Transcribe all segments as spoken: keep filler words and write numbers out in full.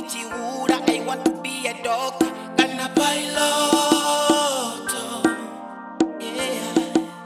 chihuda, I want to be a doctor, kana pilot. Yeah.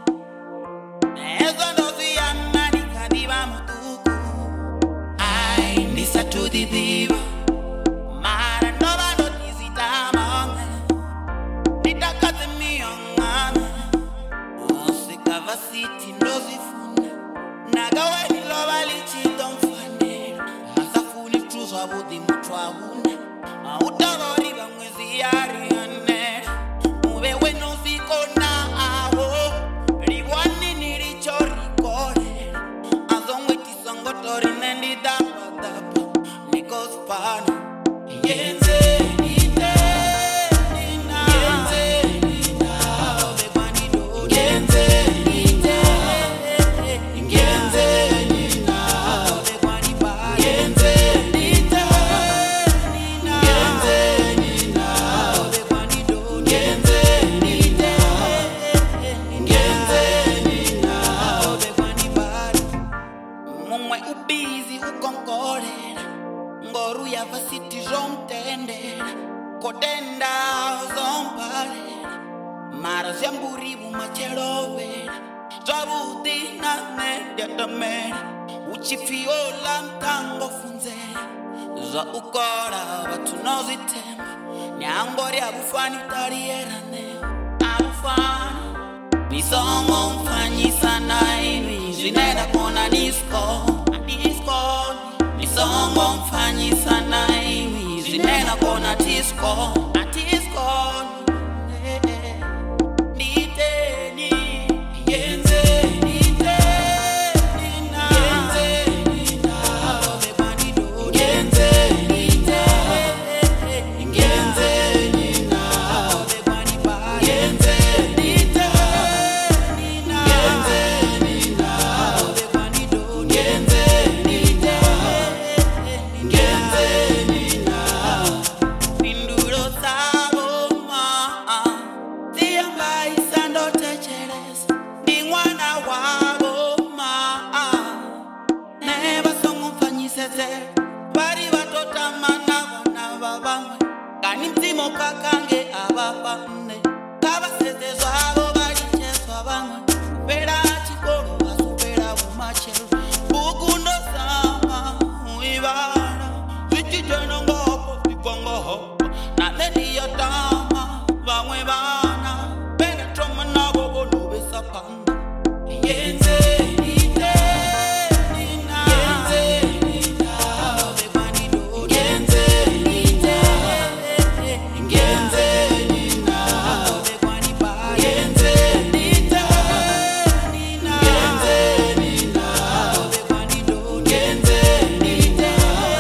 Ezo ndozi ya mani kadiba mutuku. I ndisa to the diva. Mara nova notizi tamanga. Nitakate miyongana. Usikava city ndozi funa. Nagawe niloba lichito mfanera. Asafuni truzwa budi mutwa huna. Utagori bamwezi yari yanera. Ubewe no fiko na aho. Ribwani nilicho rikore. Azongwe tisongotori nendi dapa dapa. Nikos pana. Yenze ite nina. Yenze nina. Obebani do. Yenze ite. Yenze nina. Obebani ba. Yenze ite nina. Yenze nina. Obebani do. Yenze ite. Yenze nina. Obebani ba. Mumwe ubizi ukonkorera. Ngoru ya vasiti zomtendera. Kodenda zomparera. Mara ziamburibu macherovera. Zabuti na mediatamera. Uchifiola mtango funzera. Za ukora watu nozitemba. Nyangori abufani tarierane. Abufani Nisongo mfanyisa na inu. Jineda kona nisko Nisko Nisongo mfanyisa na inu. Jineda kona tisko Tisko Niteni Yenze nite nina. Yenze nina. Obebani do. Yenze nite. Yenze nina. Obebani ba. Yenze nite nina. Yenze nina. Obebani do. Yenze nite. Yenze nina. Pinduro sabo ma. Tiamba isando techeres. Ni mwana wabo ma. Neba songo mfanyiseze. Bari batota mana wana babamwe. Kani mtimo kakange abapane. Kaba seze zwabo bari cheswa bamwe. Upera chikoro asupera umachero. Bukundo sama uibara. Zichiteno ngopo sikongo hopo. Na theni yotama bamwe bana. Pene troma na bobo lube sapanga. Yenze ite nina. Yenze nina. Obebani do. Yenze ite. Yenze nina. Obebani ba. Yenze ite nina. Yenze nina. Obebani do. Yenze ite.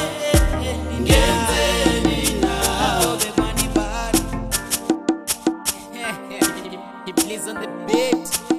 Yenze nina. Obebani ba. He plays on the beat.